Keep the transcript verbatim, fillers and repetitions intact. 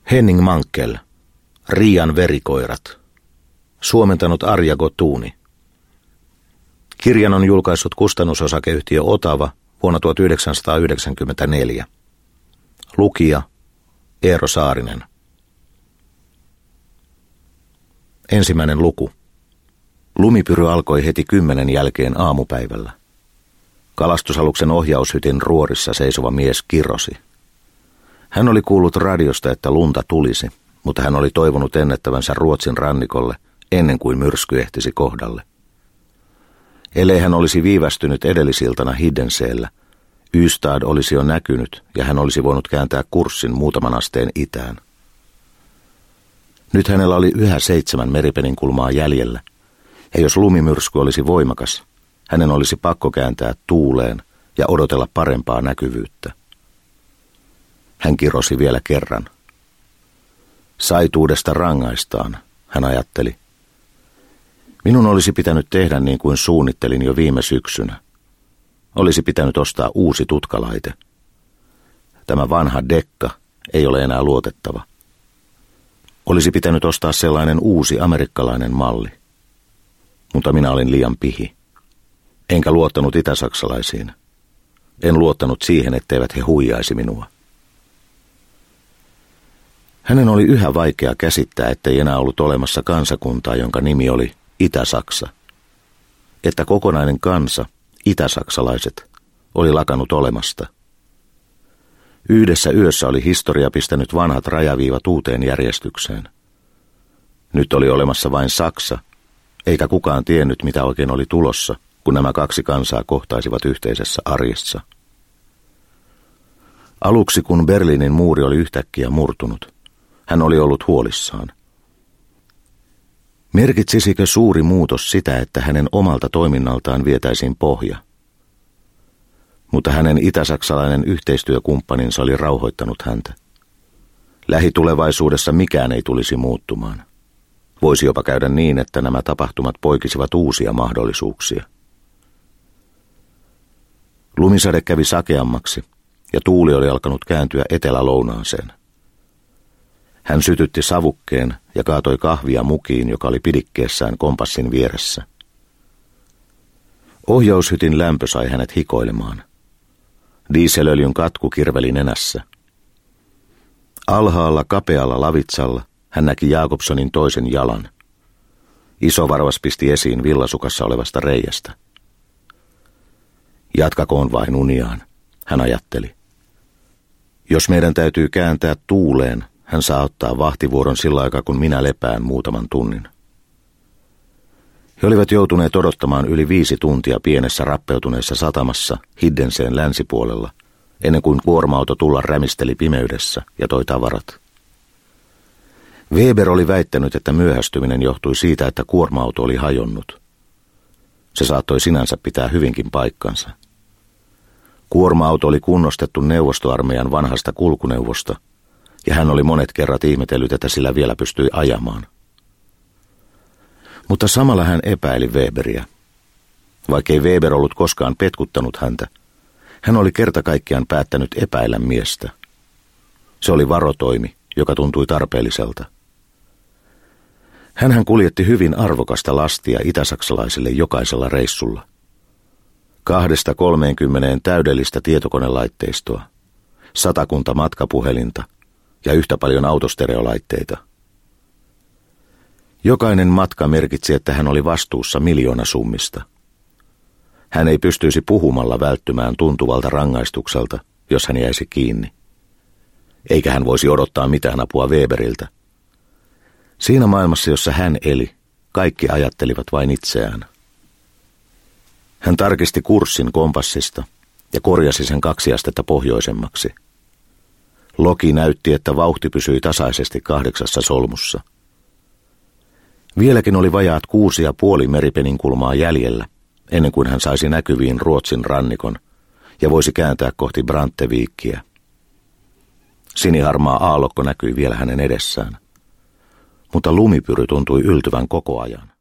Henning Mankell, Riian verikoirat. Suomentanut Arja Gotuni. Kirjan on julkaissut kustannusosakeyhtiö Otava vuonna tuhatyhdeksänsataayhdeksänkymmentäneljä. Lukija Eero Saarinen. Ensimmäinen luku. Lumipyry alkoi heti kymmenen jälkeen aamupäivällä. Kalastusaluksen ohjaushytin ruorissa seisova mies kirosi. Hän oli kuullut radiosta, että lunta tulisi, mutta hän oli toivonut ennättävänsä Ruotsin rannikolle ennen kuin myrsky ehtisi kohdalle. Ellei hän olisi viivästynyt edellisiltana Hiddenseellä, Ystad olisi jo näkynyt ja hän olisi voinut kääntää kurssin muutaman asteen itään. Nyt hänellä oli yhä seitsemän meripeninkulmaa jäljellä, ja jos lumimyrsky olisi voimakas, hänen olisi pakko kääntää tuuleen ja odotella parempaa näkyvyyttä. Hän kirosi vielä kerran. Saituudesta rangaistaan, hän ajatteli. Minun olisi pitänyt tehdä niin kuin suunnittelin jo viime syksynä. Olisi pitänyt ostaa uusi tutkalaite. Tämä vanha dekka ei ole enää luotettava. Olisi pitänyt ostaa sellainen uusi amerikkalainen malli. Mutta minä olin liian pihi. Enkä luottanut itäsaksalaisiin. En luottanut siihen, etteivät he huijaisi minua. Hänen oli yhä vaikea käsittää, ettei enää ollut olemassa kansakuntaa, jonka nimi oli Itä-Saksa. Että kokonainen kansa, itäsaksalaiset, oli lakannut olemasta. Yhdessä yössä oli historia pistänyt vanhat rajaviivat uuteen järjestykseen. Nyt oli olemassa vain Saksa, eikä kukaan tiennyt, mitä oikein oli tulossa, kun nämä kaksi kansaa kohtaisivat yhteisessä arjessa. Aluksi, kun Berliinin muuri oli yhtäkkiä murtunut, hän oli ollut huolissaan. Merkitsisikö suuri muutos sitä, että hänen omalta toiminnaltaan vietäisiin pohja? Mutta hänen itäsaksalainen yhteistyökumppaninsa oli rauhoittanut häntä. Lähitulevaisuudessa mikään ei tulisi muuttumaan. Voisi jopa käydä niin, että nämä tapahtumat poikisivat uusia mahdollisuuksia. Lumisade kävi sakeammaksi ja tuuli oli alkanut kääntyä etelä-lounaaseen. Hän sytytti savukkeen ja kaatoi kahvia mukiin, joka oli pidikkeessään kompassin vieressä. Ohjaushytin lämpö sai hänet hikoilemaan. Dieselöljyn katku kirveli nenässä. Alhaalla kapealla lavitsalla hän näki Jakobsonin toisen jalan. Isovarvas pisti esiin villasukassa olevasta reiästä. Jatkakoon vain uniaan, hän ajatteli. Jos meidän täytyy kääntää tuuleen, hän saa ottaa vahtivuoron sillä aikaa, kun minä lepään muutaman tunnin. He olivat joutuneet odottamaan yli viisi tuntia pienessä rappeutuneessa satamassa Hiddenseen länsipuolella, ennen kuin kuorma-auto tulla rämisteli pimeydessä ja toi tavarat. Weber oli väittänyt, että myöhästyminen johtui siitä, että kuorma-auto oli hajonnut. Se saattoi sinänsä pitää hyvinkin paikkansa. Kuorma-auto oli kunnostettu neuvostoarmeijan vanhasta kulkuneuvosta, ja hän oli monet kerrat ihmetellyt, että sillä vielä pystyi ajamaan. Mutta samalla hän epäili Weberiä. Vaikkei Weber ollut koskaan petkuttanut häntä, hän oli kerta kaikkiaan päättänyt epäillä miestä. Se oli varotoimi, joka tuntui tarpeelliselta. Hänhän kuljetti hyvin arvokasta lastia itäsaksalaisille jokaisella reissulla. Kahdesta kolmeenkymmeneen täydellistä tietokonelaitteistoa, satakunta matkapuhelinta ja yhtä paljon autostereolaitteita. Jokainen matka merkitsi, että hän oli vastuussa miljoonasummista. Hän ei pystyisi puhumalla välttymään tuntuvalta rangaistukselta, jos hän jäisi kiinni. Eikä hän voisi odottaa mitään apua Weberiltä. Siinä maailmassa, jossa hän eli, kaikki ajattelivat vain itseään. Hän tarkisti kurssin kompassista ja korjasi sen kaksi astetta pohjoisemmaksi. Logi näytti, että vauhti pysyi tasaisesti kahdeksassa solmussa. Vieläkin oli vajaat kuusi ja puoli meripeninkulmaa jäljellä, ennen kuin hän saisi näkyviin Ruotsin rannikon ja voisi kääntää kohti Brantteviikkiä. Siniharmaa aallokko näkyi vielä hänen edessään, mutta lumipyry tuntui yltyvän koko ajan.